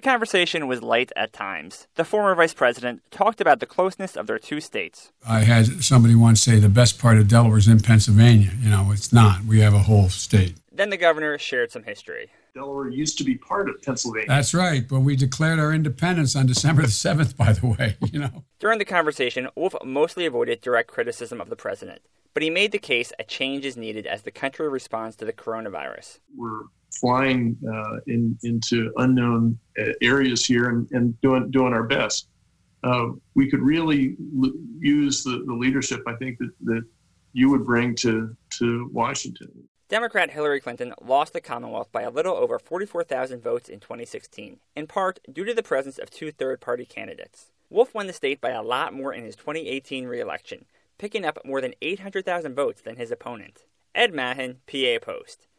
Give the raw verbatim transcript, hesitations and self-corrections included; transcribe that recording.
conversation was light at times. The former vice president talked about the closeness of their two states. I had somebody once say the best part of Delaware is in Pennsylvania. You know, it's not. We have a whole state. Then the governor shared some history. Delaware used to be part of Pennsylvania. That's right, but we declared our independence on December the seventh, by the way, you know. During the conversation, Wolf mostly avoided direct criticism of the president, but he made the case a change is needed as the country responds to the coronavirus. We're flying uh, in, into unknown uh, areas here and, and doing doing our best. Uh, we could really l- use the, the leadership, I think, that, that you would bring to, to Washington. Democrat Hillary Clinton lost the Commonwealth by a little over forty-four thousand votes in twenty sixteen, in part due to the presence of two third-party candidates. Wolf won the state by a lot more in his twenty eighteen re-election, picking up more than eight hundred thousand votes than his opponent. Ed Mahan, P A Post.